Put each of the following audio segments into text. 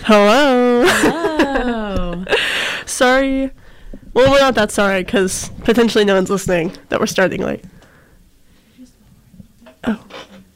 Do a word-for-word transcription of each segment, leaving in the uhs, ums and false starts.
Hello. Hello. Sorry. Well, we're not that sorry because potentially no one's listening that we're starting late. Oh.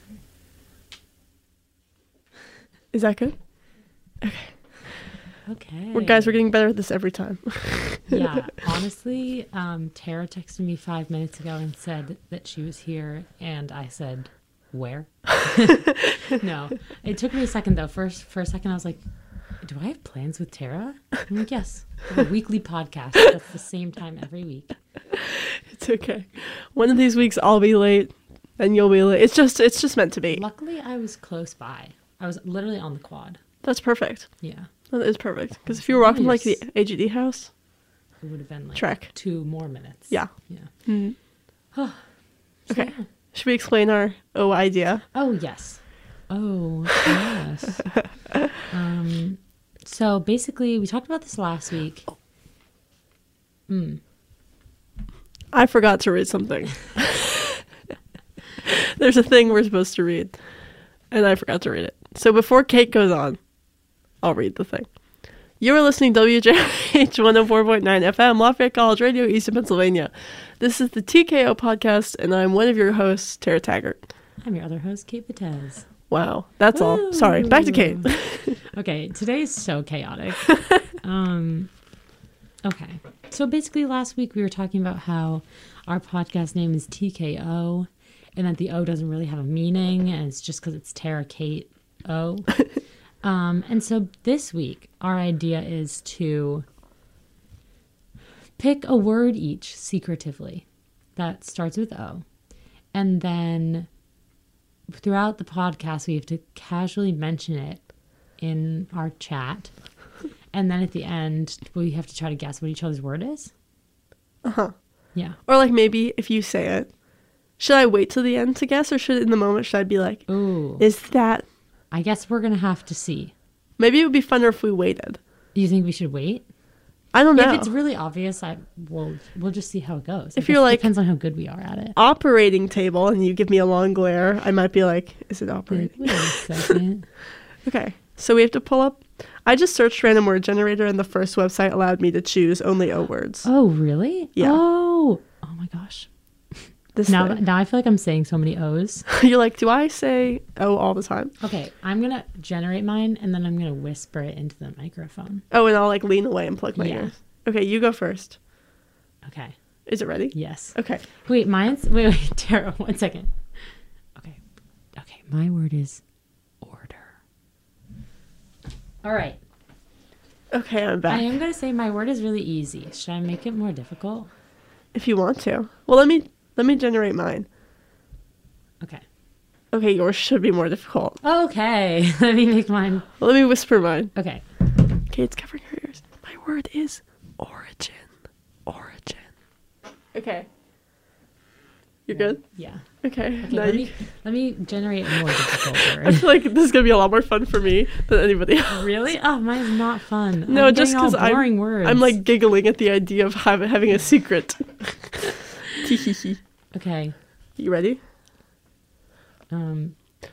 Is that good? Okay. Okay. Well, guys, we're getting better at this every time. Yeah. Honestly, um, Tara texted me five minutes ago and said that she was here, and I said, "Where?" No. It took me a second though. First, for a second, I was like, "Do I have plans with Tara?" I'm like, "Yes." A weekly podcast. That's the same time every week. It's okay. One of these weeks I'll be late, and you'll be late. It's just, it's just meant to be. Luckily, I was close by. I was literally on the quad. That's perfect. Yeah. That is perfect. Because if you were walking like the Yes. A G D house, It would have been like Trek. two more minutes. Yeah. Yeah. Mm. So, Okay. yeah. Should we explain our O idea? Oh, yes. Oh, yes. um, so basically, we talked about this last week. Mm. I forgot to read something. There's a thing we're supposed to read, and I forgot to read it. So before Kate goes on, I'll read the thing. You are listening to W J H one oh four point nine F M, Lafayette College Radio, Eastern Pennsylvania. This is the T K O podcast, and I'm one of your hosts, Tara Taggart. I'm your other host, Kate Patez. Wow, that's all. Sorry, back to Kate. Okay, today is so chaotic. um, okay, so basically last week we were talking about how our podcast name is T K O, and that the O doesn't really have a meaning, and it's just because it's Tara Kate O. um, and so this week our idea is to pick a word each secretively that starts with O, and then throughout the podcast we have to casually mention it in our chat, and then at the end we have to try to guess what each other's word is. Uh-huh. Yeah. Or like maybe if you say it, should I wait till the end to guess, or should in the moment should I be like, Ooh. is that... I guess we're gonna have to see. Maybe it would be funner if we waited. You think we should wait? I don't know. If it's really obvious, I we'll we'll just see how it goes. I If you're guess it like- depends on how good we are at it. Operating table and you give me a long glare, I might be like, is it operating? Wait a second. Okay, so we have to pull up. I just searched random word generator and the first website allowed me to choose only O words. Oh, really? Yeah. Oh. Oh my gosh. This Now, thing. now I feel like I'm saying so many O's. You're like, do I say O all the time? Okay, I'm gonna generate mine and then I'm gonna whisper it into the microphone. Oh, and I'll like lean away and plug my Yeah. ears. Okay, you go first. Okay. Is it ready? Yes. Okay. Wait, mine's wait, wait, Tara, one second. Okay. Okay, my word is order. All right. Okay, I'm I back. am gonna say my word is really easy. Should I make it more difficult? If you want to. Well, let me let me generate mine. Okay. Okay, yours should be more difficult. Okay. Let me make mine. Let me whisper mine. Okay. Okay, it's covering her ears. My word is origin. Origin. Okay. You're good? Yeah. Okay. Okay, now let you- me let me generate a more difficult I word. feel like this is gonna be a lot more fun for me than anybody else. Really? Oh, mine's not fun. No, I'm just getting all because I'm, boring words. I'm like giggling at the idea of have, having a secret. Teehee. Okay. You ready? Um.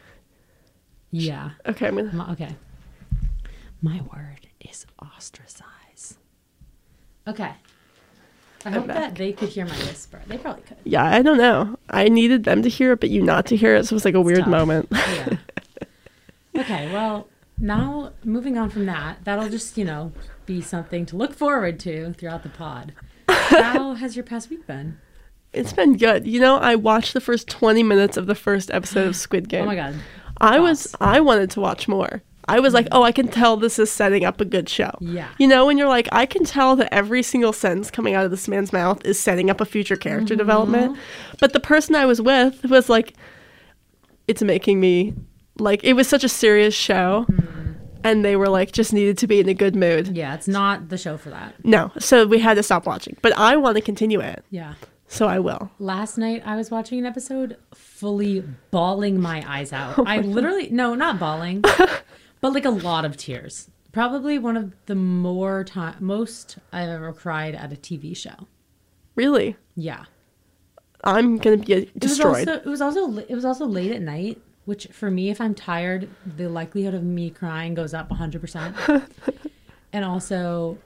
Yeah. Okay, I'm gonna. My, okay. My word is ostracize. Okay. I I'm hope back. that they could hear my whisper. They probably could. Yeah, I don't know. I needed them to hear it, but you not to hear it, so it was like a weird tough. moment. Yeah. Okay, well, now moving on from that, that'll just, you know, be something to look forward to throughout the pod. How has your past week been? It's been good. You know, I watched the first twenty minutes of the first episode of Squid Game. Oh my god. I was Thoughts? I wanted to watch more. I was like, oh, I can tell this is setting up a good show. Yeah. You know, when you're like, I can tell that every single sentence coming out of this man's mouth is setting up a future character Mm-hmm. development. But the person I was with was like, it's making me, like, it was such a serious show. Mm. And they were like, just needed to be in a good mood. Yeah, it's not the show for that. No. So we had to stop watching. But I want to continue it. Yeah. So I will. Last night I was watching an episode fully bawling my eyes out. Oh I literally, no, not bawling, but like a lot of tears. Probably one of the more time, most I've ever cried at a T V show. Really? Yeah. I'm going to be It was destroyed. also, it was also, it was also late at night. which for me, if I'm tired, the likelihood of me crying goes up one hundred percent. And also,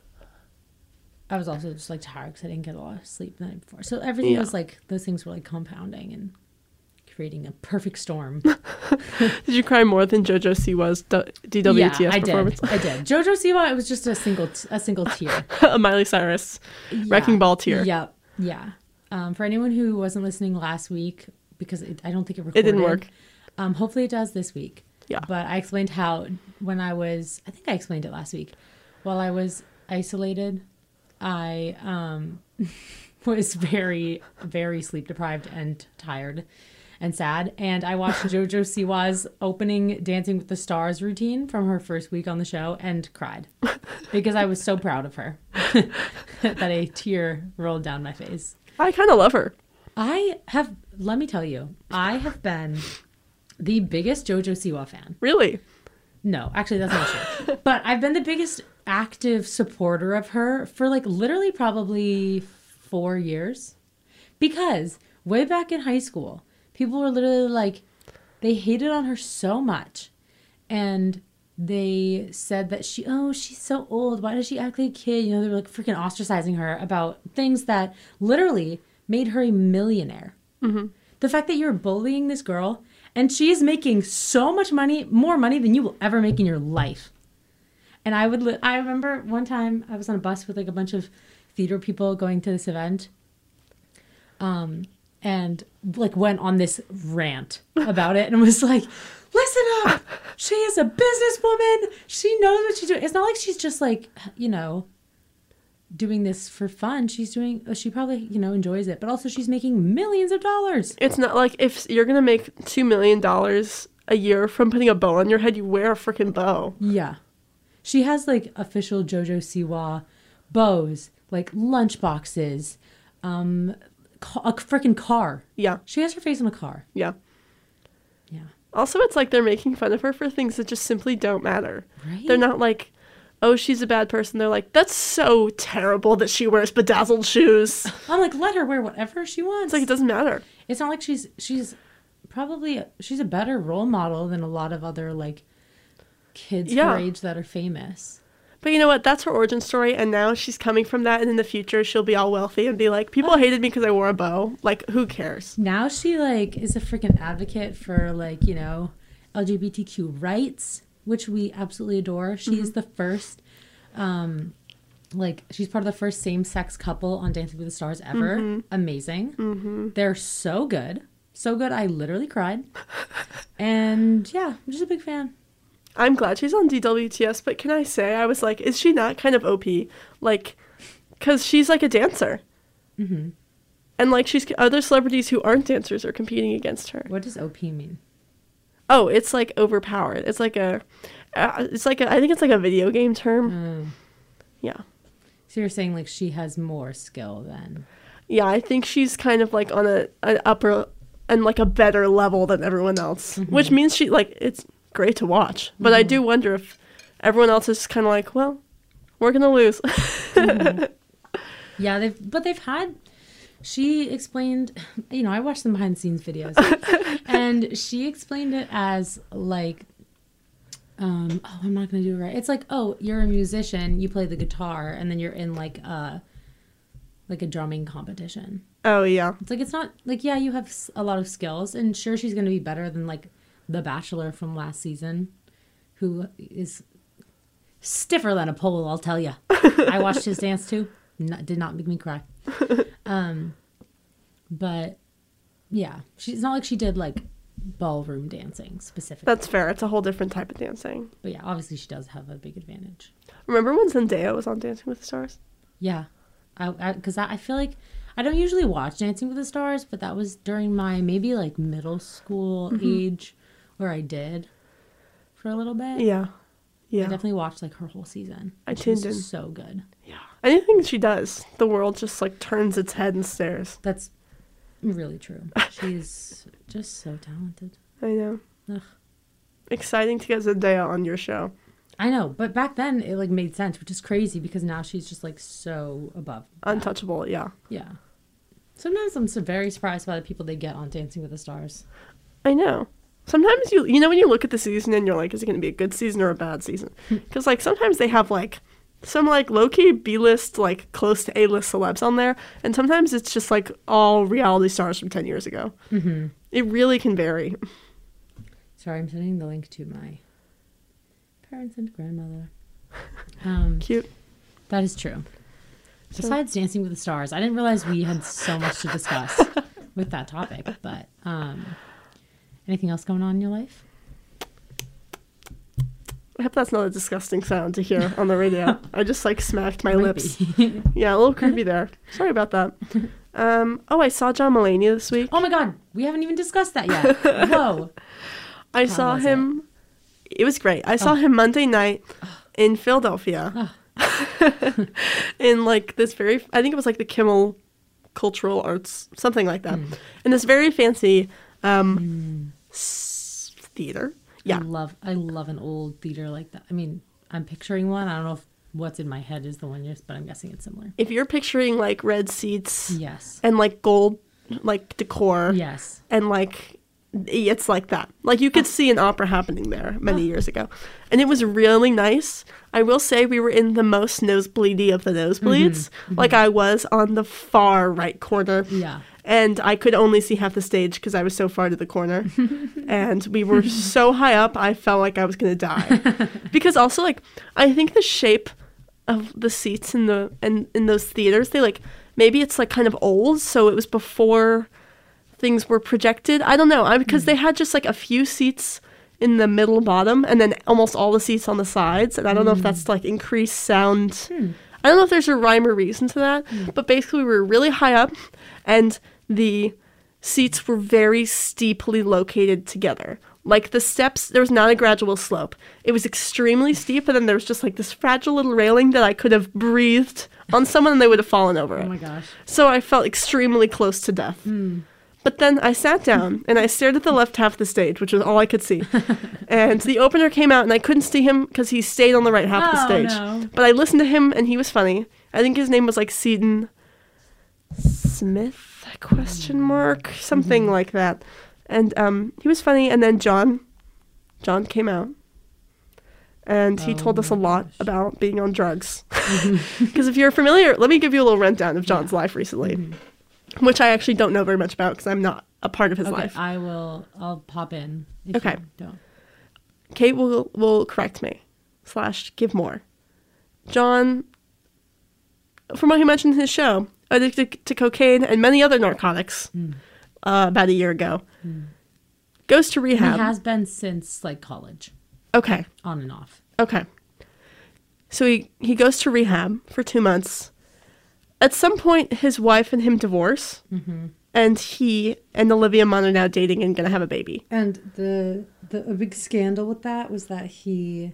I was also just like tired because I didn't get a lot of sleep the night before. So everything Yeah. was like, those things were like compounding and creating a perfect storm. Did you cry more than JoJo Siwa's D W T S yeah, I performance? did. I did. JoJo Siwa, it was just a single, t- a single tear. A Miley Cyrus Yeah. wrecking ball tear. Yep. Yeah. Um, for anyone who wasn't listening last week, because it, I don't think it recorded. It didn't work. Um, hopefully it does this week. Yeah. But I explained how when I was, I think I explained it last week. While I was isolated, I um, was very, very sleep deprived and tired and sad. And I watched JoJo Siwa's opening Dancing with the Stars routine from her first week on the show and cried because I was so proud of her that a tear rolled down my face. I kind of love her. I have, let me tell you, I have been the biggest JoJo Siwa fan. Really? No, actually, that's not true. But I've been the biggest active supporter of her for like literally probably four years. Because way back in high school, people were literally like, they hated on her so much. And they said that she, oh, she's so old. Why does she act like a kid? You know, they were like freaking ostracizing her about things that literally made her a millionaire. Mm-hmm. The fact that you're bullying this girl and she is making so much money, more money than you will ever make in your life. And I would, li- I remember one time I was on a bus with like a bunch of theater people going to this event. Um, and like went on this rant about it and was like, listen up, she is a businesswoman. She knows what she's doing. It's not like she's just like, you know, doing this for fun. She's doing, she probably, you know, enjoys it, but also she's making millions of dollars. It's not like if you're going to make two million dollars a year from putting a bow on your head, you wear a freaking bow. Yeah. She has like official JoJo Siwa bows, like lunch boxes, um, ca- a freaking car. Yeah. She has her face in a car. Yeah. Yeah. Also, it's like they're making fun of her for things that just simply don't matter. Right? They're not like, oh, she's a bad person. They're like, that's so terrible that she wears bedazzled shoes. I'm like, let her wear whatever she wants. It's like, it doesn't matter. It's not like she's she's probably she's a better role model than a lot of other like kids Yeah. her age that are famous. But you know what? That's her origin story, and now she's coming from that, and in the future she'll be all wealthy and be like, people hated me because I wore a bow. Like, who cares? Now she like is a freaking advocate for like, you know, L G B T Q rights, which we absolutely adore. She's the first um like she's part of the first same-sex couple on Dancing with the Stars ever. Mm-hmm. Amazing. Mm-hmm. They're so good. So good I literally cried. And yeah, I'm just a big fan. I'm glad she's on D W T S, but can I say, I was like, is she not kind of O P? Like, because she's like a dancer. Mm-hmm. And like, she's other celebrities who aren't dancers are competing against her. What does O P mean? Oh, it's like overpowered. It's like a, uh, it's like a, I think it's like a video game term. Oh. Yeah. So you're saying like she has more skill than... Yeah, I think she's kind of like on a an upper and like a better level than everyone else, Mhm. which means she like it's great to watch. But I do wonder if everyone else is kind of like, well, we're gonna lose. Mm-hmm. Yeah, they've but they've had. She explained, you know, I watched some behind the scenes videos, and she explained it as like, um, oh, I'm not gonna do it right. It's like, oh, you're a musician, you play the guitar, and then you're in like a like a drumming competition. Oh yeah, It's like it's not like yeah, you have s- a lot of skills, and sure, she's gonna be better than like the Bachelor from last season, who is stiffer than a pole. I'll tell you. I watched his dance too. Not, did not make me cry. Um, but yeah, she's not like she did like ballroom dancing specifically. that's fair. It's a whole different type of dancing. But yeah, obviously she does have a big advantage. Remember when Zendaya was on Dancing with the Stars? Yeah, I because I, I feel like I don't usually watch Dancing with the Stars, but that was during my maybe like middle school age where I did for a little bit. Yeah, I yeah. definitely watched like her whole season. I She was tuned in. so good. Yeah. Anything she does, the world just like turns its head and stares. That's really true. She's just so talented. I know. Ugh. Exciting to get Zendaya on your show. I know, but back then it like made sense, which is crazy because now she's just like so above that. Untouchable, yeah. Yeah. Sometimes I'm so very surprised by the people they get on Dancing with the Stars. I know. sometimes you you know when you look at the season and you're like, is it going to be a good season or a bad season? Because like sometimes they have like some like low-key B-list, like close to A-list celebs on there, and sometimes it's just like all reality stars from ten years ago. Mm-hmm. It really can vary. Sorry, I'm sending the link to my parents and grandmother. Um, Cute. That is true. So- Besides Dancing with the Stars, I didn't realize we had so much to discuss with that topic. But um, anything else going on in your life? I hope that's not a disgusting sound to hear on the radio. I just like smacked my Might lips. be. Yeah, a little creepy there. Sorry about that. Um, oh, I saw John Mulaney this week. Oh my God, we haven't even discussed that yet. Whoa. I How saw was him. It? it was great. I saw Oh. him Monday night in Philadelphia. In like this very, I think it was like the Kimmel Cultural Arts, something like that. Mm. In this very fancy um, Mm. s- theater. I Yeah. love I love an old theater like that. I mean, I'm picturing one. I don't know if what's in my head is the one yours, but I'm guessing it's similar. If you're picturing like red seats Yes. and like gold like decor Yes. and like it's like that. Like you could see an opera happening there many years ago. And it was really nice. I will say we were in the most nosebleedy of the nosebleeds. Like I was on the far right corner. Yeah. And I could only see half the stage because I was so far to the corner. And we were so high up, I felt like I was going to die. Because also, like, I think the shape of the seats in the in, in those theaters, they, like, maybe it's, like, kind of old. So it was before things were projected. I don't know. I, because they had just, like, a few seats in the middle bottom and then almost all the seats on the sides. And I don't know if that's, like, increased sound. Hmm. I don't know if there's a rhyme or reason to that. But basically, we were really high up. And the seats were very steeply located together. Like the steps, there was not a gradual slope. It was extremely steep, and then there was just like this fragile little railing that I could have breathed on someone and they would have fallen over it. Oh my gosh. So I felt extremely close to death. Hmm. But then I sat down and I stared at the left half of the stage, which was all I could see. And the opener came out and I couldn't see him because he stayed on the right half of the Oh, stage. no. But I listened to him and he was funny. I think his name was like Seaton Smith, question mark, something Mm-hmm. like that. And um, he was funny. And then John, John came out. And he Oh told us a my lot gosh. about being on drugs. Because if you're familiar, let me give you a little rundown of John's life recently, Mm-hmm. which I actually don't know very much about because I'm not a part of his Okay, life. I will. I'll pop in. If Okay. You don't. Kate will will correct me, slash give more. John, from what he mentioned in his show, addicted to cocaine and many other narcotics Mm. uh, about a year ago, goes to He rehab. has been since like college, Okay, on and off. okay. So he, he goes to rehab for two months. At some point, his wife and him divorce, Mm-hmm. and he and Olivia Munn are now dating and gonna have a baby. And the the a big scandal with that was that he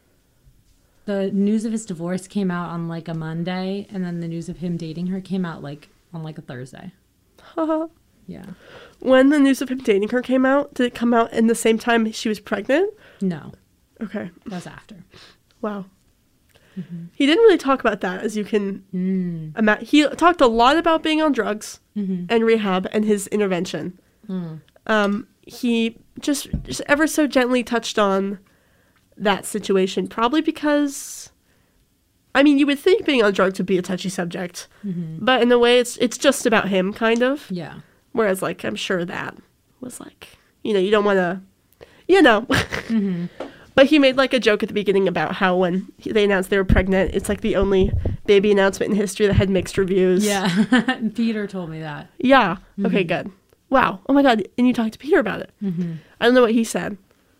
The news of his divorce came out on like a Monday, and then the news of him dating her came out like on like a Thursday. Yeah. When the news of him dating her came out, did it come out in the same time she was pregnant? No, Okay. that was after. Wow. He didn't really talk about that, as you can Mm. imagine. He talked a lot about being on drugs Mm-hmm. and rehab and his intervention. Mm. Um, he just, just ever so gently touched on that situation, probably because, I mean, you would think being on drugs would be a touchy subject, Mm-hmm. but in a way, it's it's just about him, kind of. Yeah. Whereas, like, I'm sure that was like, you know, you don't want to, you know. Mm-hmm. But he made like a joke at the beginning about how when he- they announced they were pregnant, it's like the only baby announcement in history that had mixed reviews. Yeah. Peter told me that. Yeah. Okay, good. Wow. Oh my God. And you talked to Peter about it. Mm-hmm. I don't know what he said.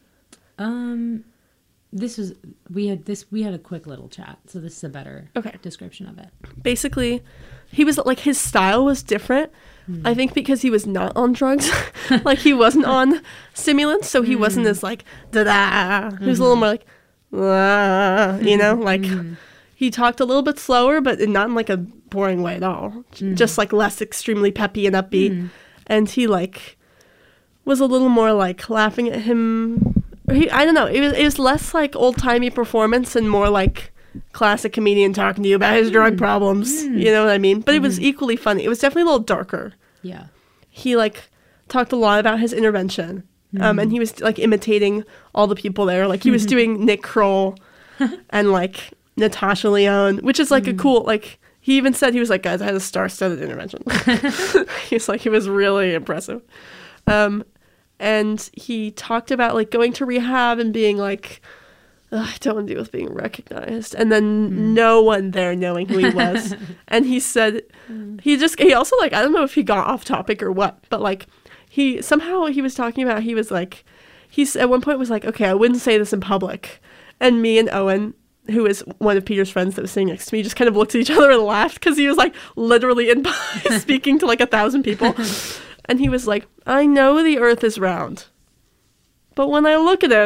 Um, this was we had this we had a quick little chat, so this is a better Okay. description of it. Basically, he was like, his style was different. I think because he was not on drugs. Like, he wasn't on stimulants, so he wasn't as like, da-da. He was a little more like, ah, you know? Like, he talked a little bit slower, but not in like a boring way at all. J- Just like less extremely peppy and upbeat. And he like was a little more like laughing at him. Or he, I don't know. It was, it was less like old-timey performance and more like classic comedian talking to you about his drug problems. You know what I mean? But it was equally funny. It was definitely a little darker. Yeah. He like talked a lot about his intervention Um, and he was like imitating all the people there. Like he was doing Nick Kroll and like Natasha Lyonne, which is like mm. a cool, like he even said, he was like, guys, I had a star-studded intervention. He's like, he was really impressive. Um, and he talked about like going to rehab and being like, I don't want to deal with being recognized. And then mm. no one there knowing who he was. And he said, mm. he just, he also like, I don't know if he got off topic or what, but like he, somehow he was talking about, he was like, he's at one point was like, okay, I wouldn't say this in public. And me and Owen, who is one of Peter's friends that was sitting next to me, just kind of looked at each other and laughed because he was like literally in speaking to like a thousand people. And he was like, I know the earth is round, but when I look at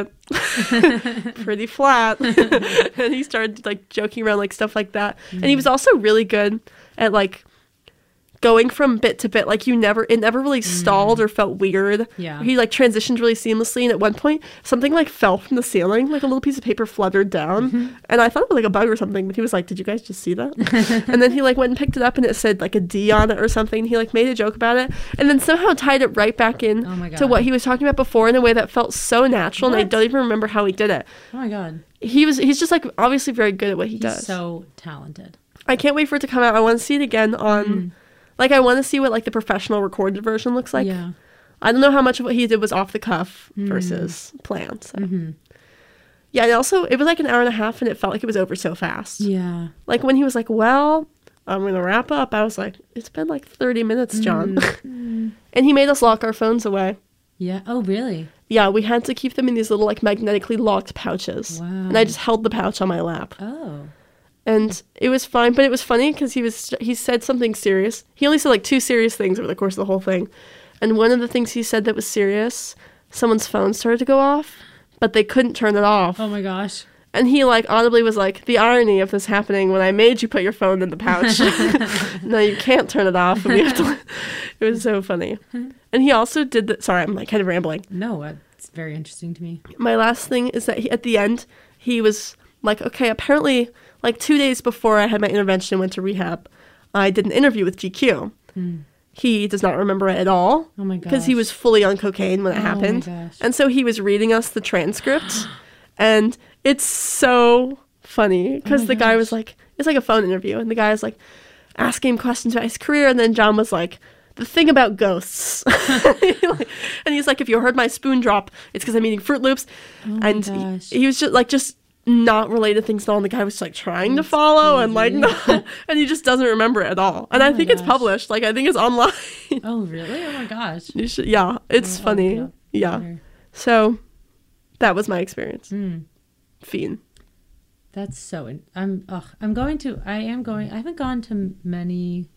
it, pretty flat. And he started like joking around like stuff like that. Mm. And he was also really good at like going from bit to bit. Like you never, it never really stalled mm. or felt weird. Yeah. He like transitioned really seamlessly. And at one point, something like fell from the ceiling, like a little piece of paper fluttered down. Mm-hmm. And I thought it was like a bug or something, but he was like, did you guys just see that? And then he like went and picked it up and it said like a D on it or something. He like made a joke about it and then somehow tied it right back in oh my God. to what he was talking about before in a way that felt so natural. What? And I don't even remember how he did it. Oh my God. He was, he's just like obviously very good at what he he's does. So talented. I can't wait for it to come out. I want to see it again on... Mm. Like, I want to see what, like, the professional recorded version looks like. Yeah. I don't know how much of what he did was off the cuff mm. versus planned. So. Mm-hmm. Yeah, and also, it was like an hour and a half, and it felt like it was over so fast. Yeah. Like, when he was like, well, I'm going to wrap up, I was like, it's been like thirty minutes, John. Mm. And he made us lock our phones away. Yeah. Oh, really? Yeah, we had to keep them in these little, like, magnetically locked pouches. Wow. And I just held the pouch on my lap. Oh. And it was fine, but it was funny because he was he said something serious. He only said like two serious things over the course of the whole thing. And one of the things he said that was serious, someone's phone started to go off, but they couldn't turn it off. Oh my gosh. And he like audibly was like, the irony of this happening when I made you put your phone in the pouch. No, you can't turn it off. And we have to. It was so funny. And he also did the, sorry, I'm like kind of rambling. No, it's very interesting to me. My last thing is that he, at the end, he was like, okay, apparently... Like two days before I had my intervention and went to rehab, I did an interview with G Q. Mm. He does not remember it at all. Oh my gosh. Because he was fully on cocaine when it oh happened. My gosh. And so he was reading us the transcript. And it's so funny because oh the guy was like, it's like a phone interview. And the guy was like asking him questions about his career. And then John was like, the thing about ghosts. And he's like, if you heard my spoon drop, it's because I'm eating Fruit Loops. Oh and my gosh. He, he was just like, just... not related things at all, and the guy was like trying That's to follow crazy. And like no, and he just doesn't remember it at all. And oh I think gosh. It's published. Like I think it's online. Oh really? Oh my gosh. You should, yeah, it's oh, funny. Oh, yeah. Sure. So that was my experience. Mm. Fiend. That's so. In- I'm. Ugh, I'm going to. I am going. I haven't gone to many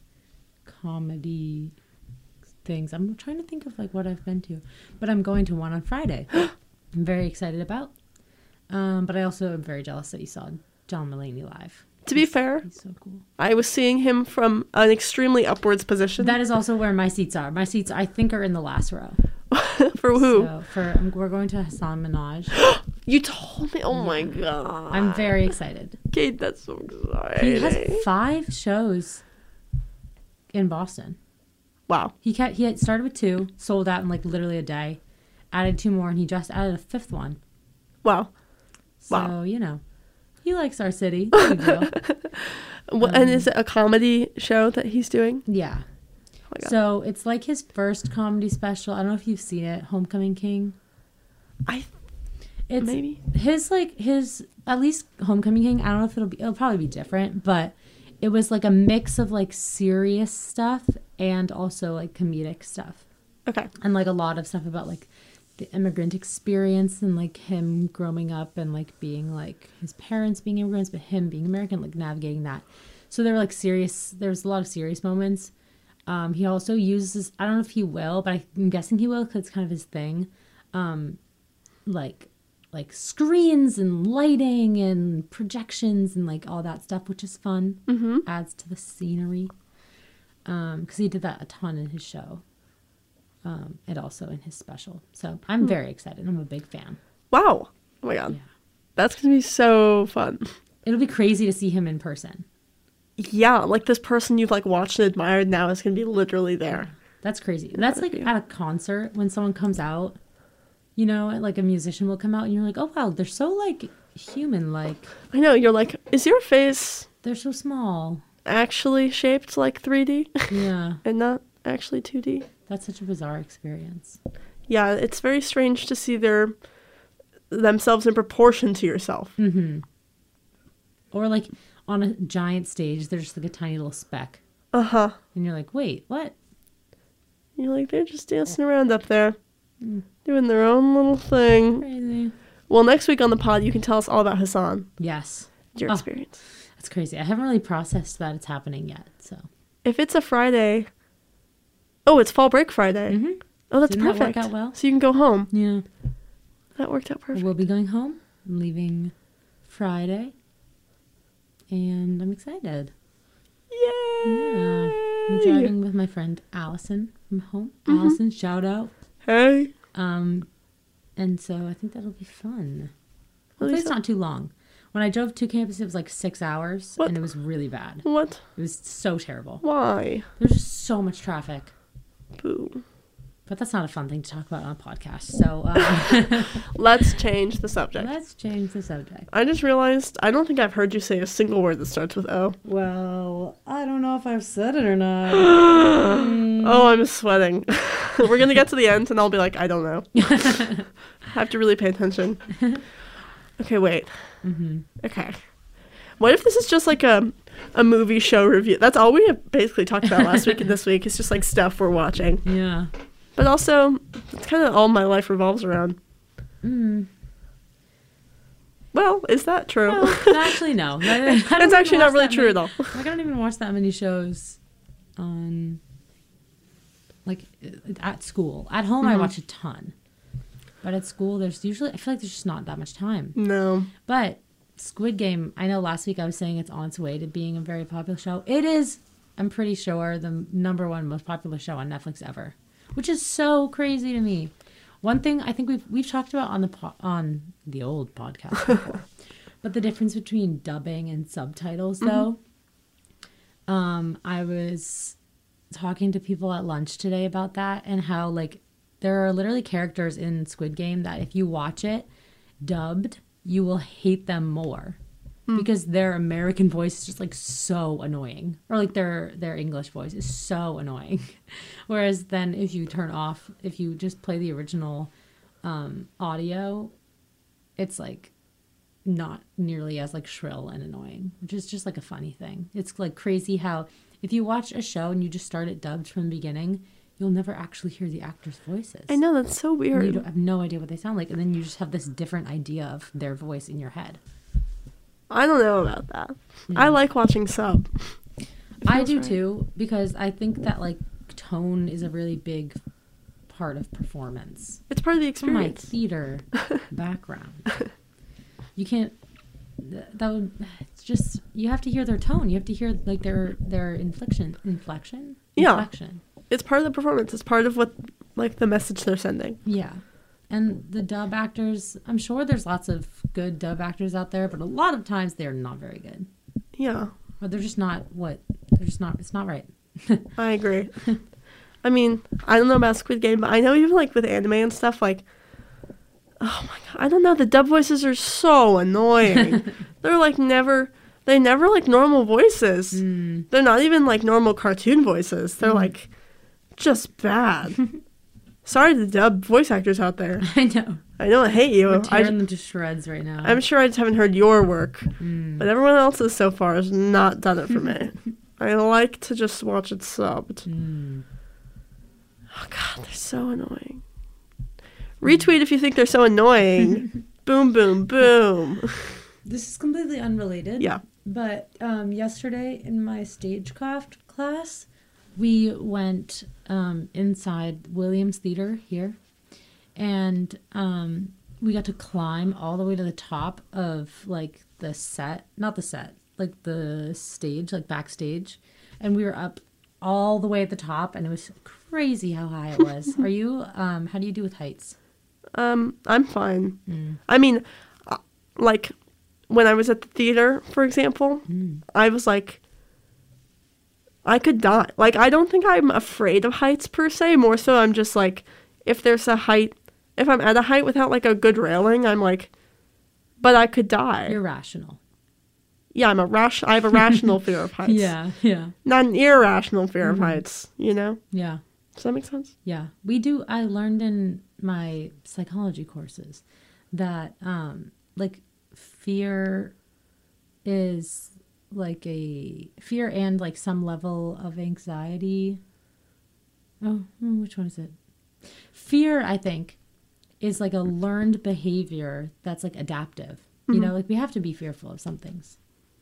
comedy things. I'm trying to think of like what I've been to, but I'm going to one on Friday. I'm very excited about. Um, but I also am very jealous that you saw John Mulaney live. To be fair, he's so cool. I was seeing him from an extremely upwards position. That is also where my seats are. My seats, I think, are in the last row. For who? So for um, we're going to Hassan Minaj. You told me. Oh my god! I'm very excited. Kate, that's so exciting. He has five shows in Boston. Wow. He kept. He had started with two, sold out in like literally a day. Added two more, and he just added a fifth one. Wow. So, wow. you know, he likes our city. Big deal. Well, um, and is it a comedy show that he's doing? Yeah. Oh my God. So it's like his first comedy special. I don't know if you've seen it, Homecoming King. I it's maybe his like his at least Homecoming King. I don't know if it'll be it'll probably be different, but it was like a mix of like serious stuff and also like comedic stuff. Okay. And like a lot of stuff about like the immigrant experience and like him growing up and like being like his parents being immigrants, but him being American, like navigating that. So there were like serious, there was a lot of serious moments. Um, he also uses, I don't know if he will, but I'm guessing he will because it's kind of his thing. Um, like, like screens and lighting and projections and like all that stuff, which is fun. Mm-hmm. Adds to the scenery. Um, because he did that a ton in his show. Um, and also in his special. So I'm very excited. I'm a big fan. Wow. Oh my God. Yeah. That's going to be so fun. It'll be crazy to see him in person. Yeah. Like this person you've like watched and admired now is going to be literally there. That's crazy. That's like at a concert when someone comes out You know, like a musician will come out and you're like, oh, wow, they're so, like, human-like. I know, you're like, is your face They're so small. actually shaped like three D Yeah. and not actually two D? That's such a bizarre experience. Yeah, it's very strange to see their themselves in proportion to yourself. Mm-hmm. Or, like, on a giant stage, they're just like a tiny little speck. Uh-huh. And you're like, wait, what? You're like, they're just dancing around up there, Mm. doing their own little thing. Crazy. Well, next week on the pod, you can tell us all about Hassan, Yes. your Oh. experience. That's crazy. I haven't really processed that it's happening yet, so. If it's a Friday... Oh, it's fall break Friday. Mm-hmm. Oh, that's Didn't that perfect. work out well? So you can go home. Yeah. That worked out perfect. We'll be going home. I'm leaving Friday. And I'm excited. Yay! Yeah. I'm driving with my friend Allison from home. Mhm. Allison, shout out. Hey. Um, and so I think that'll be fun. Hopefully least it's not too long. When I drove to campus, it was like six hours, What? and it was really bad. What? It was so terrible. Why? There's just so much traffic. Boo. But that's not a fun thing to talk about on a podcast. So um, Let's change the subject. let's change the subject. I just realized I don't think I've heard you say a single word that starts with O. Well, I don't know if I've said it or not. Oh, I'm sweating. We're going to get to the end and I'll be like, I don't know. I have to really pay attention. Okay, wait. Mm-hmm. Okay. What if this is just like a a movie show review? That's all we have basically talked about last week and this week. It's just like stuff we're watching. Yeah. But also, it's kind of all my life revolves around. Mm. Well, is that true? Well, actually, no. I, I don't It's even actually not watch really that true many- at all. Like, I don't even watch that many shows on, like, at school. At home, I Mhm. watch a ton. But at school, there's usually, I feel like there's just not that much time. No. But Squid Game, I know last week I was saying it's on its way to being a very popular show. It is, I'm pretty sure, the number one most popular show on Netflix ever, which is so crazy to me. One thing I think we've we've talked about on the po- on the old podcast before, but the difference between dubbing and subtitles, though. Um, I was talking to people at lunch today about that and how, like, there are literally characters in Squid Game that if you watch it dubbed, you will hate them more because their American voice is just like so annoying, or like their their English voice is so annoying. Whereas then if you turn off, if you just play the original um, audio, it's like not nearly as like shrill and annoying, which is just like a funny thing. It's like crazy how if you watch a show and you just start it dubbed from the beginning, you'll never actually hear the actors' voices. I know, that's so And you weird. don't have no idea what they sound like, and then you just have this different idea of their voice in your head. I don't know about that. Yeah. I like watching sub. I feels do right. too, because I think that like tone is a really big part of performance. It's part of the From my experience. theater background, you can't. th- That would. It's just you have to hear their tone. You have to hear like their their inflection, inflection, Yeah. inflection. It's part of the performance. It's part of what, like, the message they're sending. Yeah. And the dub actors, I'm sure there's lots of good dub actors out there, but a lot of times they're not very good. Yeah, Or they're just not what they're just not it's not right. I agree. I mean, I don't know about Squid Game, but I know even, like, with anime and stuff, like, oh my god, I don't know, the dub voices are so annoying. They're, like, never, they never, like, normal voices. Mm. They're not even, like, normal cartoon voices. They're, like, just bad. Sorry to the dub voice actors out there. I know. I know I hate you. We're I, tearing them to shreds right now. I'm sure I just haven't heard your work, Mm. but everyone else's so far has not done it for me. I like to just watch it subbed. Mm. Oh god, they're so annoying. Retweet if you think they're so annoying. Boom, boom, boom. This is completely unrelated. Yeah. But um, yesterday in my stagecraft class, we went um, inside Williams Theater here, and um, we got to climb all the way to the top of like the set, not the set, like the stage, like backstage, and we were up all the way at the top, and it was crazy how high it was. Are you? Um, how do you do with heights? Um, I'm fine. Mm. I mean, uh, like, when I was at the theater, for example, Mm. I was like, I could die. Like, I don't think I'm afraid of heights per se. More so, I'm just like, if there's a height if I'm at a height without like a good railing, I'm like, but I could die. You're rational. Yeah, I'm a rash. I have a rational fear of heights. Yeah, yeah, Not an irrational fear Mm-hmm. of heights. You know? yeah, Does that make sense? yeah. We do. I learned in my psychology courses that um, like fear is like a fear and like some level of anxiety. Oh, hmm, which one is it? Fear, I think, is like a learned behavior that's like adaptive. You know, like we have to be fearful of some things.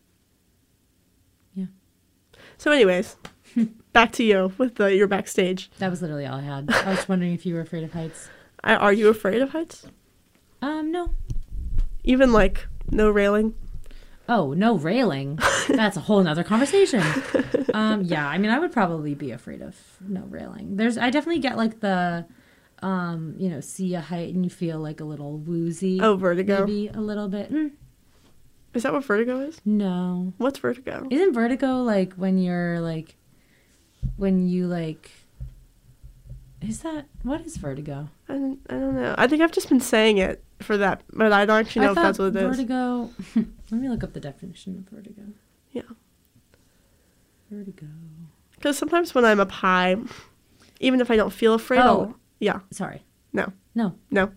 Yeah. So, anyways, back to you with the you're backstage. That was literally all I had. I was wondering if you were afraid of heights. I, are you afraid of heights? Um, no. Even like no railing? Oh, no railing. That's a whole nother conversation. Um, yeah, I mean, I would probably be afraid of no railing. There's, I definitely get like the, um, you know, see a height and you feel like a little woozy. Oh, vertigo. Maybe a little bit. Mm, Is that what vertigo is? no. What's vertigo? Isn't vertigo like when you're like, when you like, is that, what is vertigo? I don't, I don't know. I think I've just been saying it for that, but I don't actually know I if thought that's what it is. vertigo, let me look up the definition of vertigo. Yeah. Vertigo. Because sometimes when I'm up high, even if I don't feel afraid, Oh. I'll, yeah, Sorry. no, No. no.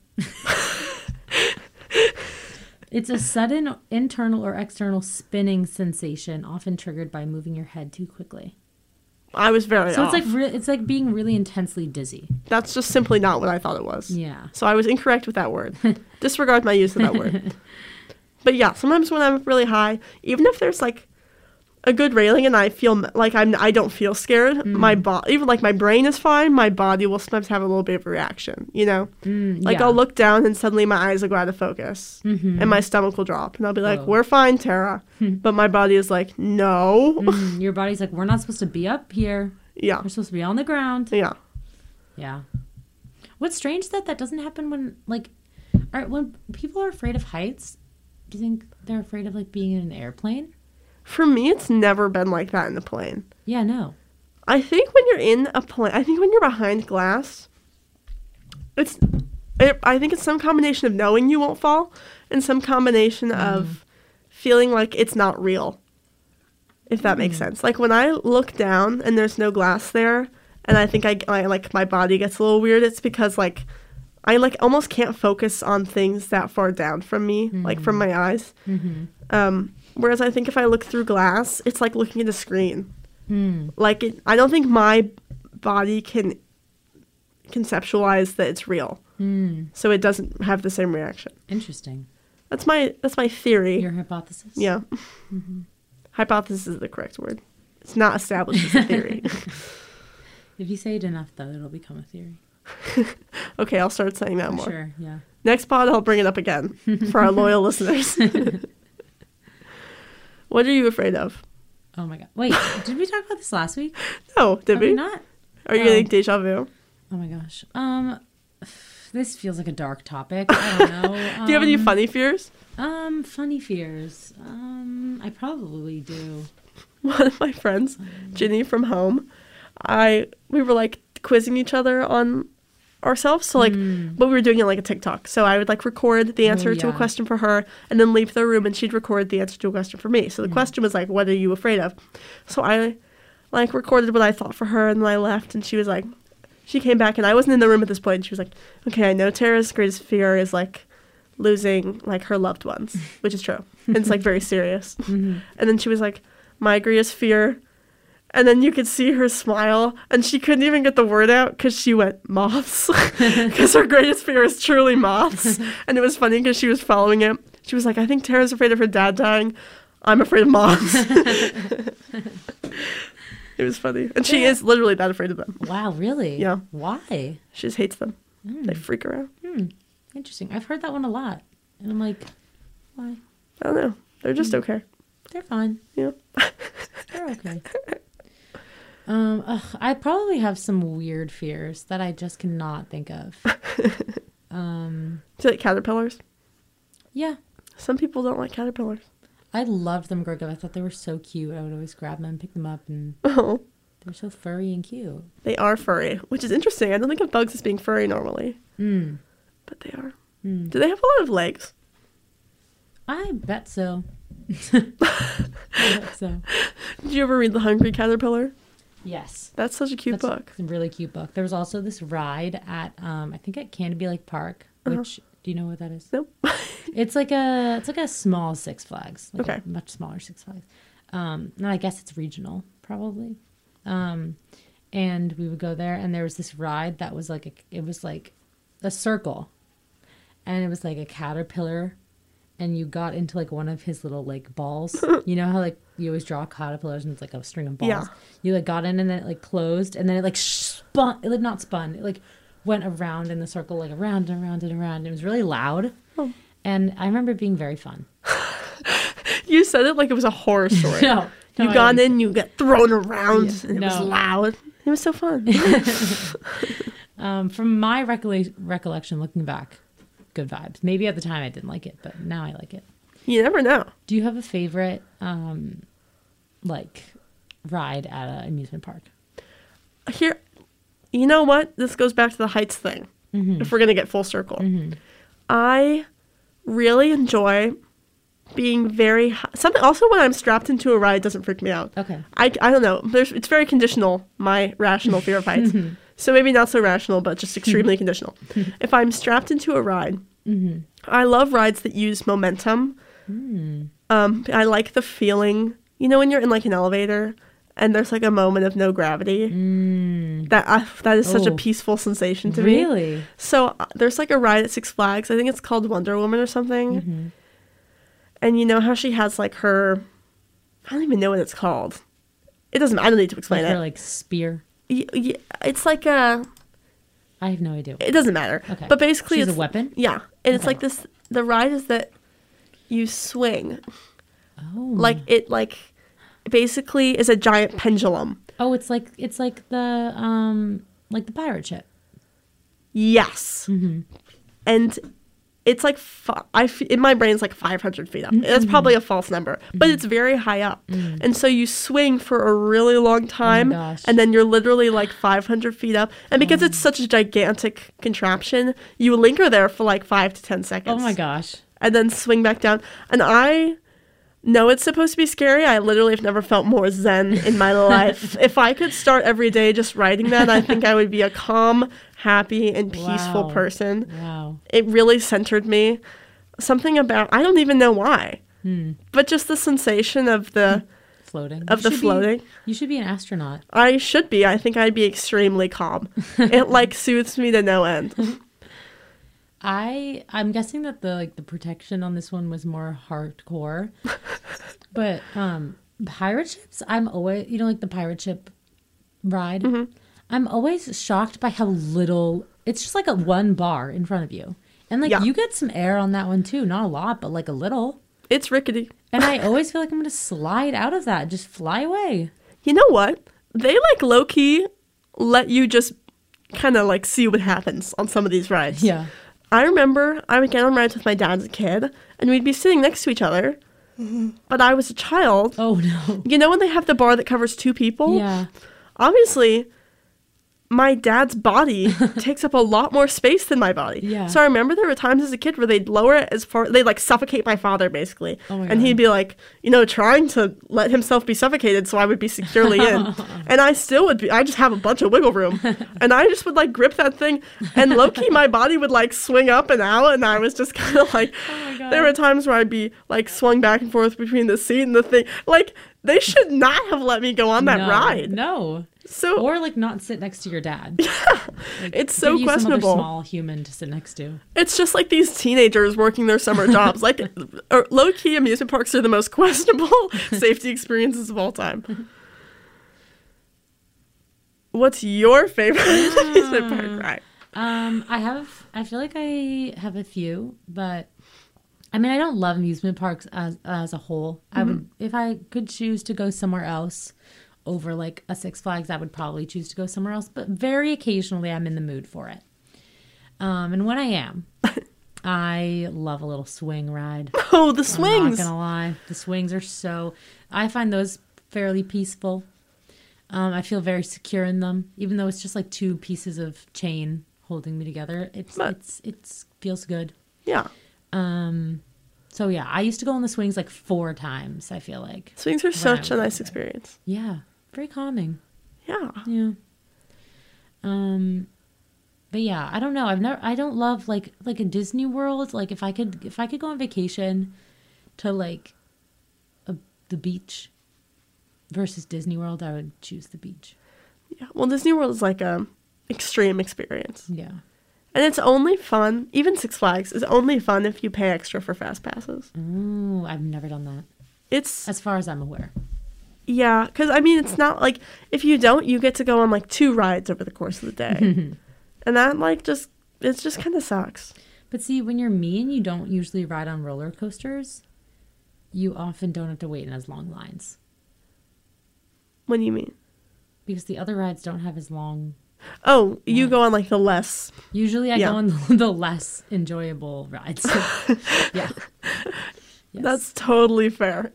It's a sudden internal or external spinning sensation, often triggered by moving your head too quickly. I was very So off. it's like re- it's like being really intensely dizzy. That's just simply not what I thought it was. Yeah. So I was incorrect with that word. Disregard my use of that word. But yeah, sometimes when I'm up really high, even if there's like a good railing and I feel m- like I'm, I don't feel scared, Mm. my bo- even like my brain is fine, my body will sometimes have a little bit of a reaction, you know? Mm, Like yeah. I'll look down and suddenly my eyes will go out of focus Mhm. and my stomach will drop and I'll be like, Whoa. we're fine, Tara. But my body is like, no. Mm, your body's like, we're not supposed to be up here. Yeah. We're supposed to be on the ground. Yeah. Yeah. What's strange that that doesn't happen when like, are when people are afraid of heights. Do you think they're afraid of like being in an airplane? For me, it's never been like that in a plane. Yeah, no. I think when you're in a plane, I think when you're behind glass, it's, it, I think it's some combination of knowing you won't fall and some combination of feeling like it's not real, if that makes sense. Like when I look down and there's no glass there, and I think I, I like my body gets a little weird, it's because like I like almost can't focus on things that far down from me, like from my eyes. Mm-hmm. Um, whereas I think if I look through glass, it's like looking at a screen. Mm. Like it, I don't think my body can conceptualize that it's real, Mm. so it doesn't have the same reaction. Interesting. That's my that's my theory. Your hypothesis? Yeah, Mm-hmm. hypothesis is the correct word. It's not established as a theory. If you say it enough, though, it'll become a theory. Okay, I'll start saying that more. Sure, yeah. Next pod, I'll bring it up again for our loyal listeners. What are you afraid of? Oh my god. Wait, did we talk about this last week? No, did Have we? we not? Are you Oh. getting deja vu? Oh my gosh. Um, this feels like a dark topic. I don't know. Um, Do you have any funny fears? Um, funny fears. Um, I probably do. One of my friends, Ginny from home, I we were like quizzing each other on ourselves. So like, Mm. but we were doing it like a TikTok. So I would like record the answer Oh, to a yeah. question for her, and then leave the room, and she'd record the answer to a question for me. So the Mm. question was like, "What are you afraid of?" So I like recorded what I thought for her, and then I left, and she was like, she came back, and I wasn't in the room at this point. And she was like, "Okay, I know Tara's greatest fear is like losing like her loved ones," which is true, and it's like very serious. Mhm. And then she was like, "My greatest fear," and then you could see her smile, and she couldn't even get the word out because she went, "Moths," because her greatest fear is truly moths. And it was funny because she was following it. She was like, "I think Tara's afraid of her dad dying. I'm afraid of moths." It was funny. And she Yeah. is literally that afraid of them. Wow, really? Yeah. Why? She just hates them. They Mm. freak her out. Hmm. Interesting. I've heard that one a lot. And I'm like, why? I don't know. They're just Mm. okay. They're fine. Yeah. They're okay. Um, ugh, I probably have some weird fears that I just cannot think of. Um, Do you like caterpillars? yeah, Some people don't like caterpillars. I loved them growing up. I thought they were so cute. I would always grab them, pick them up, and Oh, they're so furry and cute. they are furry, which is interesting. I don't think of bugs as being furry normally. Mm. but they are. Mm. Do they have a lot of legs? I bet so. I bet so. Did you ever read The Hungry Caterpillar? Yes. That's such a cute That's book. a really cute book. There was also this ride at, um, I think at Canterbury Lake Park, Uh-huh. which, do you know what that is? Nope. It's like a, it's like a small Six Flags. Like Okay. a much smaller Six Flags. Um, and I guess it's regional, probably. Um, and we would go there, and there was this ride that was like, a, it was like a circle. And it was like a caterpillar, and you got into like one of his little like balls. You know how like you always draw caterpillars and it's like a string of balls. Yeah. You like got in and then it like closed, and then it like spun. It like not spun. It like went around in the circle, like around and around and around. It was really loud, Oh. and I remember it being very fun. You said it like it was a horror story. No, no, You I got didn't. in, you got thrown around, Yeah, and it was no. loud. It was so fun. Um, from my recolle- recollection, looking back, good vibes. Maybe at the time I didn't like it, but now I like it. You never know. Do you have a favorite, um, like, ride at an amusement park? Here, you know what? This goes back to the heights thing. Mm-hmm. If we're gonna get full circle, Mm-hmm. I really enjoy being very hi- something. Also, when I'm strapped into a ride, doesn't freak me out. Okay. I, I don't know. There's it's very conditional. My rational fear of heights. So maybe not so rational, but just extremely conditional. If I'm strapped into a ride, Mm-hmm. I love rides that use momentum. Mm. Um, I like the feeling, you know, when you're in like an elevator and there's like a moment of no gravity. Mm. That uh, that is such a Oh. peaceful sensation to me. Really? So uh, there's like a ride at Six Flags. I think it's called Wonder Woman or something. Mm-hmm. And you know how she has like her, I don't even know what it's called. It doesn't. I don't need to explain Like it. her, like, spear? Y- y- it's like a. I have no idea. It doesn't matter. Okay. But basically, She's it's a weapon? Yeah, and it's Okay. like this. The ride is that you swing, Oh. like it, like basically is a giant pendulum. Oh, it's like, it's like the, um, like the pirate ship. Yes, Mm-hmm. and it's like fi- I f- in my brain it's like five hundred feet up. That's probably a false number, but it's very high up, and so you swing for a really long time, gosh. and then you're literally like five hundred feet up. And because it's such a gigantic contraption, you linger there for like five to ten seconds. Oh my gosh. And then swing back down. And I know it's supposed to be scary. I literally have never felt more zen in my life. If I could start every day just riding that, I think I would be a calm, happy, and peaceful Wow. person. Wow. It really centered me. Something about, I don't even know why, Hmm. but just the sensation of the Floating. of You the should be- floating. you should be an astronaut. I should be. I think I'd be extremely calm. It like soothes me to no end. I I'm guessing that the like the protection on this one was more hardcore. But um pirate ships, I'm always, you know, like the pirate ship ride. Mm-hmm. I'm always shocked by how little, it's just like a one bar in front of you. And like Yeah. you get some air on that one too, not a lot, but like a little. It's rickety. And I always feel like I'm going to slide out of that, just fly away. You know what? They like low key let you just kind of like see what happens on some of these rides. Yeah. I remember I would get on rides with my dad as a kid, and we'd be sitting next to each other. But I was a child. Oh no. You know when they have the bar that covers two people? Yeah. Obviously, my dad's body takes up a lot more space than my body. Yeah. So I remember there were times as a kid where they'd lower it as far, they'd like suffocate my father basically. Oh my and God. he'd be like, you know, trying to let himself be suffocated so I would be securely in. And I still would be, I just have a bunch of wiggle room. And I just would like grip that thing. And low key, my body would like swing up and out. And I was just kind of like, Oh my God. there were times where I'd be like swung back and forth between the seat and the thing. Like, they should not have let me go on that no, ride. No. So Or like not sit next to your dad. Like, it's so give you some other questionable. small human to sit next to. It's just like these teenagers working their summer jobs. Like, or low-key amusement parks are the most questionable safety experiences of all time. What's your favorite amusement park ride? Um, I have. I feel like I have a few, but I mean, I don't love amusement parks as as a whole. I would, if I could choose to go somewhere else over like a Six Flags, I would probably choose to go somewhere else. But very occasionally, I'm in the mood for it. Um, and when I am, I love a little swing ride. Oh, the I'm swings. not gonna lie, the swings are so. I find those fairly peaceful. Um, I feel very secure in them, even though it's just like two pieces of chain holding me together. It's But- it's it's feels good. Yeah. Um, so yeah, I used to go on the swings like four times. I feel like Swings are When I such a was nice younger. experience. yeah, very calming. Yeah. Yeah. Um, but yeah, I don't know. I've never. I don't love like like a Disney World. Like if I could if I could go on vacation to like a, the beach versus Disney World, I would choose the beach. Yeah. Well, Disney World is like a extreme experience. Yeah. And it's only fun, even Six Flags is only fun if you pay extra for fast passes. Ooh, I've never done that. It's, As far as I'm aware. yeah, because I mean, it's not like, if you don't, you get to go on like two rides over the course of the day. And that like just, it just kind of sucks. But see, when you're me and you don't usually ride on roller coasters, you often don't have to wait in as long lines. What do you mean? Because the other rides don't have as long. Oh, you go on like the less, Usually I Yeah. go on the, the less enjoyable rides. Yeah. Yes. that's totally fair.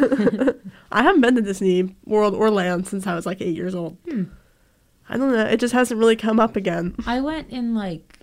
I haven't been to Disney World or Land since I was like eight years old. Hmm. I don't know. It just hasn't really come up again. I went in like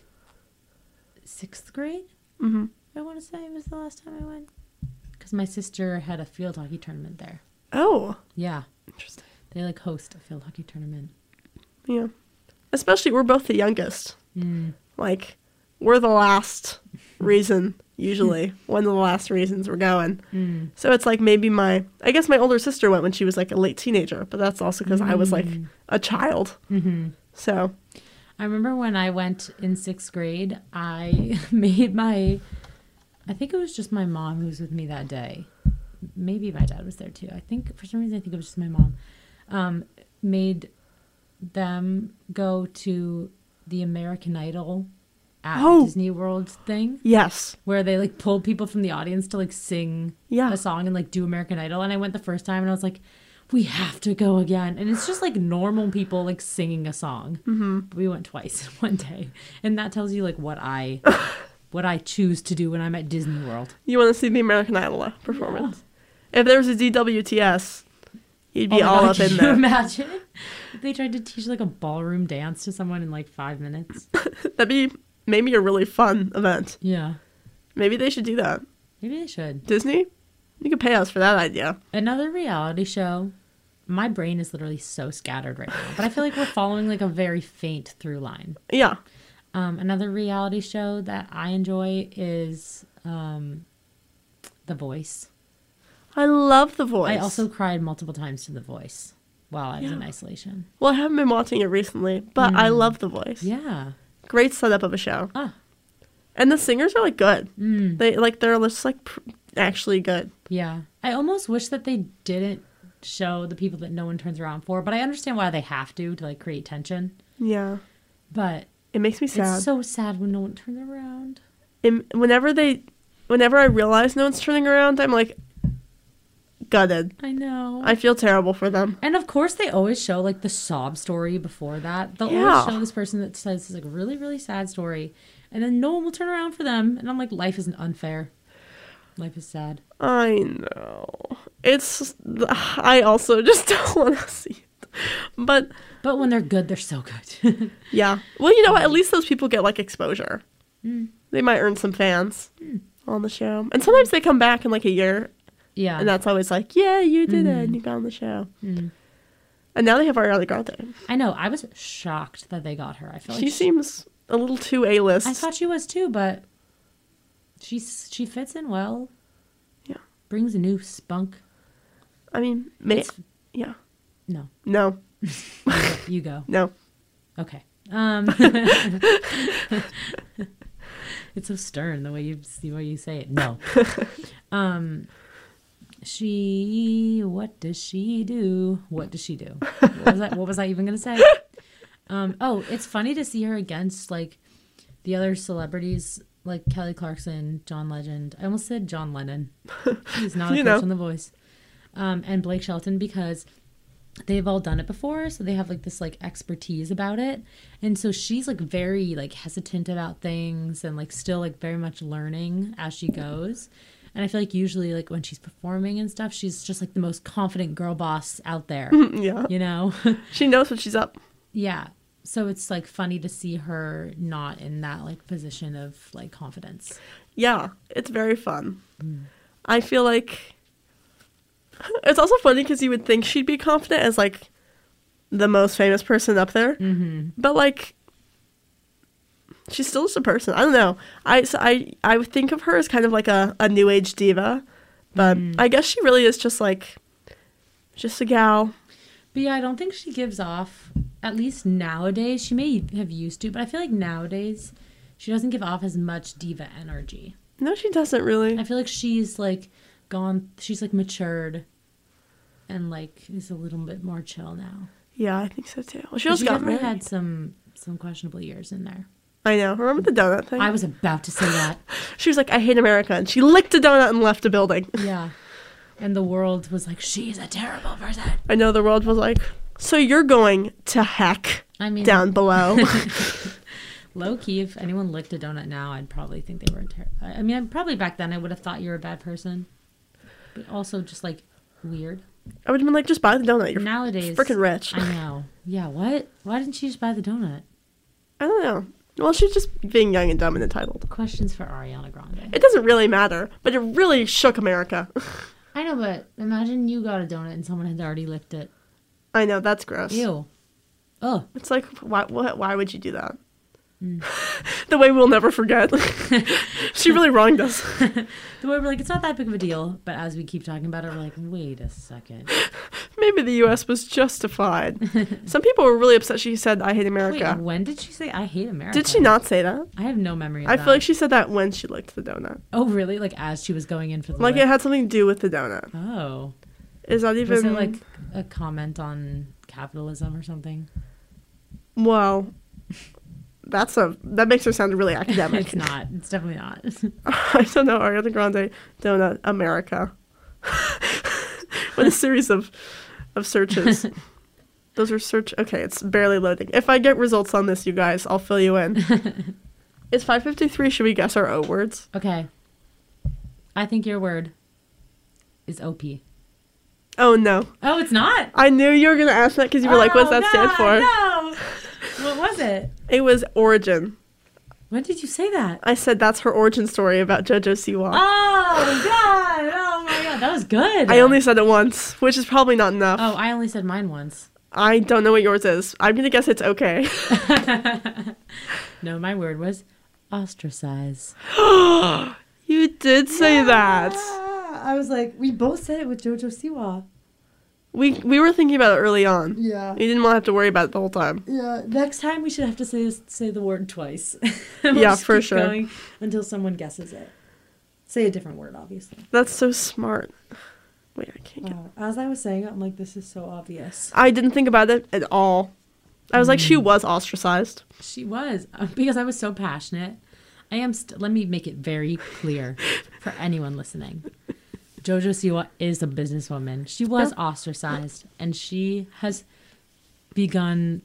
sixth grade. Hmm. I want to say was the last time I went. Because my sister had a field hockey tournament there. Oh, Yeah. interesting. They like host a field hockey tournament. Yeah. Especially, we're both the youngest. Mm. Like, we're the last reason, usually, one of the last reasons we're going. Mm. So it's like maybe my, I guess my older sister went when she was like a late teenager, but that's also because I was like a child. Mm-hmm. So, I remember when I went in sixth grade, I made my, I think it was just my mom who was with me that day. Maybe my dad was there too. I think for some reason, I think it was just my mom. Um, made them go to the American Idol at Oh. Disney World thing yes. where they like pulled people from the audience to like sing Yeah. a song and like do American Idol. And I went the first time and I was like, we have to go again. And it's just like normal people like singing a song. Mm-hmm. But we went twice one day. And that tells you like what I what I choose to do when I'm at Disney World. You want to see the American Idol uh, performance? If there was a D W T S, you'd be Oh my all God, up can in you there. imagine if they tried to teach like a ballroom dance to someone in like five minutes? That'd be maybe a really fun event. Yeah. Maybe they should do that. Maybe they should. Disney, you could pay us for that idea. Another reality show. My brain is literally so scattered right now, but I feel like we're following like a very faint through line. Yeah. Um, another reality show that I enjoy is um, The Voice. I love The Voice. I also cried multiple times to The Voice while I was in Yeah. isolation. Well, I haven't been watching it recently, but I love The Voice. Yeah. Great setup of a show. Ah. And the singers are like good. Mm. They like they're just like pr- actually good. Yeah. I almost wish that they didn't show the people that no one turns around for, but I understand why they have to to like create tension. Yeah. But It makes me sad. it's so sad when no one turns around. Im- whenever they whenever I realize no one's turning around, I'm like gutted. I know. I feel terrible for them. And of course, they always show like the sob story before that. They'll Yeah. always show this person that says this like really, really sad story, and then no one will turn around for them. And I'm like, life isn't unfair. Life is sad. I know. It's I also just don't want to see it. But But when they're good, they're so good. yeah. Well, you know what? At least those people get like exposure. Mm. They might earn some fans on the show. And sometimes they come back in like a year, Yeah. and that's always like, yeah, you did it, Mhm. and you got on the show. Mm. And now they have Ariana Grande. I know. I was shocked that they got her. I feel like She seems a little too A-list. I thought she was too, but she's she fits in well. Yeah. Brings a new spunk. I mean, may- It's- yeah. No, No, you go. no. Okay. Um, it's so stern the way you the way you say it. No. Um, she. What does she do? What does she do? What was that? What was I even gonna say? Um. Oh, it's funny to see her against like the other celebrities like Kelly Clarkson, John Legend. I almost said John Lennon. He's not a You coach know. on The Voice. Um, and Blake Shelton because they've all done it before, so they have like this like expertise about it, and so she's like very like hesitant about things and like still like very much learning as she goes. And I feel like usually like when she's performing and stuff, she's just like the most confident girl boss out there, Yeah. you know. She knows what she's up. Yeah. so it's like funny to see her not in that like position of like confidence. Yeah, it's very fun. Mm. I feel like it's also funny because you would think she'd be confident as like the most famous person up there, mm-hmm. but like she's still just a person. I don't know. I so I I would think of her as kind of like a, a new age diva, but mm. I guess she really is just like just a gal. But yeah, I don't think she gives off, at least nowadays. She may have used to, but I feel like nowadays she doesn't give off as much diva energy. No, she doesn't really. I feel like she's like gone, she's like matured and like is a little bit more chill now. Yeah, I think so too. Well, she also got married. Had some some questionable years in there. I know. Remember the donut thing? I was about to say that. She was like, I hate America. And she licked a donut and left the building. Yeah. And the world was like, she's a terrible person. I know. The world was like, so you're going to heck I mean, down below. Low key, if anyone licked a donut now, I'd probably think they were terrible. I mean, probably back then I would have thought you were a bad person. But also just like weird. I would have been like, just buy the donut. You're nowadays freaking rich. I know. Yeah, what? Why didn't she just buy the donut? I don't know. Well, she's just being young and dumb and entitled. Questions for Ariana Grande. It doesn't really matter, but it really shook America. I know, but imagine you got a donut and someone had already licked it. I know, that's gross. Ew. Oh. It's like, why why, why would you do that? Mm. The way we'll never forget. She really wronged us. The way we're like, it's not that big of a deal, but as we keep talking about it, we're like, wait a second. Maybe the U S was justified. Some people were really upset she said, I hate America. Wait, when did she say, I hate America? Did she not say that? I have no memory of I that. feel like she said that when she licked the donut. Oh, really? Like as she was going in for the Like lick? it had something to do with the donut. Oh. Is that even... Was it like a comment on capitalism or something? Well... That's a that makes her sound really academic. It's not. It's definitely not. I don't know. Ariana Grande donut America. What a series of of searches. Those are search. Okay, it's barely loading. If I get results on this, you guys, I'll fill you in. It's five fifty-three. Should we guess our O words? Okay. I think your word is O P. Oh no. Oh, it's not. I knew you were gonna ask that because you were oh, like, "What's that no, stand for?" No. What was it? It was origin. When did you say that? I said that's her origin story about JoJo Siwa. Oh, God. Oh, my God. That was good. I only said it once, which is probably not enough. Oh, I only said mine once. I don't know what yours is. I'm going to guess it's okay. No, my word was ostracize. You did say yeah. that. I was like, we both said it with JoJo Siwa. We we were thinking about it early on. Yeah. You didn't want to have to worry about it the whole time. Yeah. Next time we should have to say say the word twice. We'll yeah, for keep sure. Going until someone guesses it. Say a different word, obviously. That's so smart. Wait, I can't get... Wow. As I was saying it, I'm like, this is so obvious. I didn't think about it at all. I was mm. like, she was ostracized. She was. Uh, because I was so passionate. I am... St- let me make it very clear for anyone listening. JoJo Siwa is a businesswoman. She was yeah. ostracized, and she has begun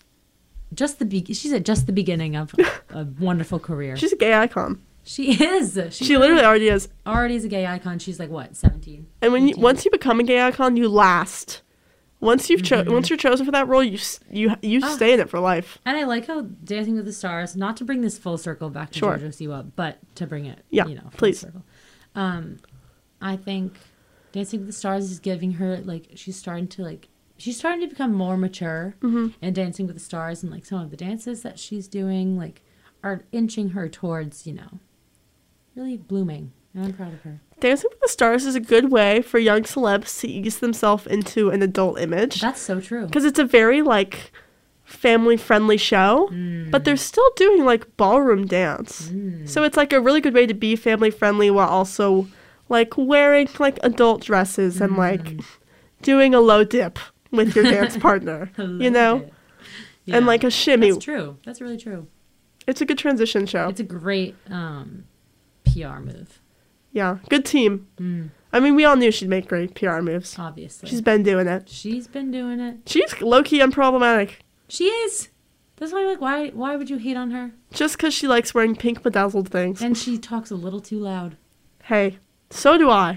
just the be- she's at just the beginning of a wonderful career. She's a gay icon. She is. She, she literally already is. Already is a gay icon. She's like what, seventeen? And when you, once you become a gay icon, you last. Once you've cho- mm-hmm. once you're chosen for that role, you you you oh. stay in it for life. And I like how Dancing with the Stars, not to bring this full circle back to sure. JoJo Siwa, but to bring it, yeah, you know, full please. circle. Um. I think Dancing with the Stars is giving her, like, she's starting to, like, she's starting to become more mature. Mm-hmm. And Dancing with the Stars and, like, some of the dances that she's doing, like, are inching her towards, you know, really blooming. And I'm proud of her. Dancing with the Stars is a good way for young celebs to ease themselves into an adult image. That's so true. Because it's a very, like, family-friendly show, mm. but they're still doing, like, ballroom dance. Mm. So it's, like, a really good way to be family-friendly while also... like wearing like adult dresses and like mm. doing a low dip with your dance partner, you know, yeah. and like a shimmy. That's true. That's really true. It's a good transition show. It's a great um, P R move. Yeah, good team. Mm. I mean, we all knew she'd make great P R moves. Obviously, she's been doing it. She's been doing it. She's low key unproblematic. She is. That's why, like, why, why would you hate on her? Just because she likes wearing pink bedazzled things. And she talks a little too loud. Hey. So do I.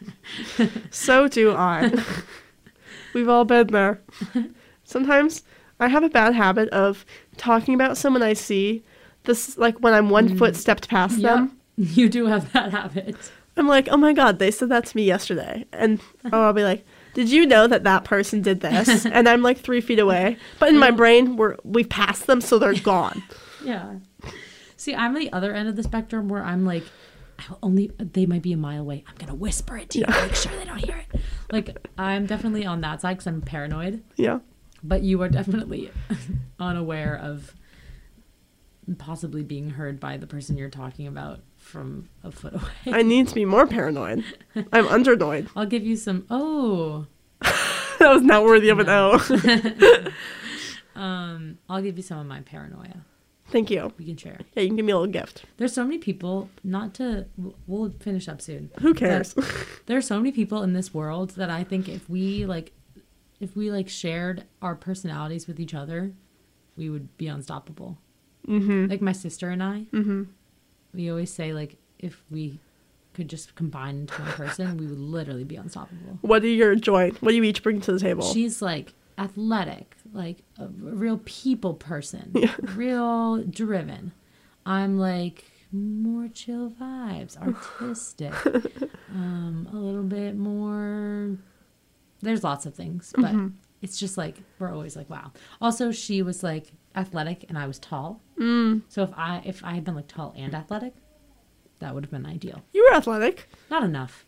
So do I. We've all been there. Sometimes I have a bad habit of talking about someone I see, this like when I'm one foot stepped past them. You do have that habit. I'm like, oh my God, they said that to me yesterday. And oh, I'll be like, did you know that that person did this? And I'm like three feet away. But in my brain, we're, we've passed them, so they're gone. Yeah. See, I'm the other end of the spectrum where I'm like, I'll only they might be a mile away. I'm going to whisper it to you. Yeah. Make sure they don't hear it. Like, I'm definitely on that side because I'm paranoid. Yeah. But you are definitely unaware of possibly being heard by the person you're talking about from a foot away. I need to be more paranoid. I'm undernoid. I'll give you some, oh. That was not worthy of an O. um, I'll give you some of my paranoia. Thank you. We can share. Yeah, you can give me a little gift. There's so many people, not to, we'll finish up soon. Who cares? But there are so many people in this world that I think if we like, if we like shared our personalities with each other, we would be unstoppable. Mm-hmm. Like my sister and I, Mm-hmm. we always say like if we could just combine into one person, we would literally be unstoppable. What are your joy? What do you each bring to the table? She's like athletic, like a, a real people person, Yeah. real driven. I'm like more chill vibes, artistic, um, a little bit more. There's lots of things, but Mm-hmm. it's just like we're always like, wow. Also, she was like athletic and I was tall. Mm. So if I if I had been like tall and athletic, that would have been ideal. You were athletic. Not enough.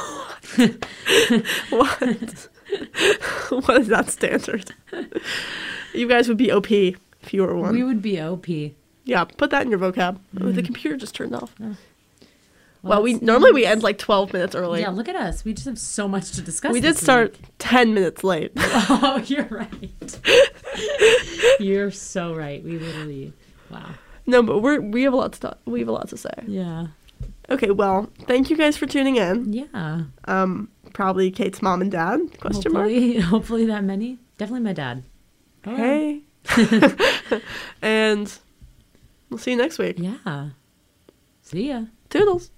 What? What is that standard? You guys would be O P if you were one. We would be O P. Yeah, put that in your vocab. Oh, the computer just turned off. Oh. Well, we that's normally we nice. end like twelve minutes early. Yeah, look at us. We just have so much to discuss. we did this start week. ten minutes late. Oh, you're right. You're so right. We literally, wow. No, but we're we have a lot to talk, we have a lot to say. Yeah. Okay, well, thank you guys for tuning in. Yeah. Um, probably Kate's mom and dad? Question mark. Hopefully, hopefully that many. Definitely my dad. Oh, Hey. And we'll see you next week. Yeah. See ya. Toodles.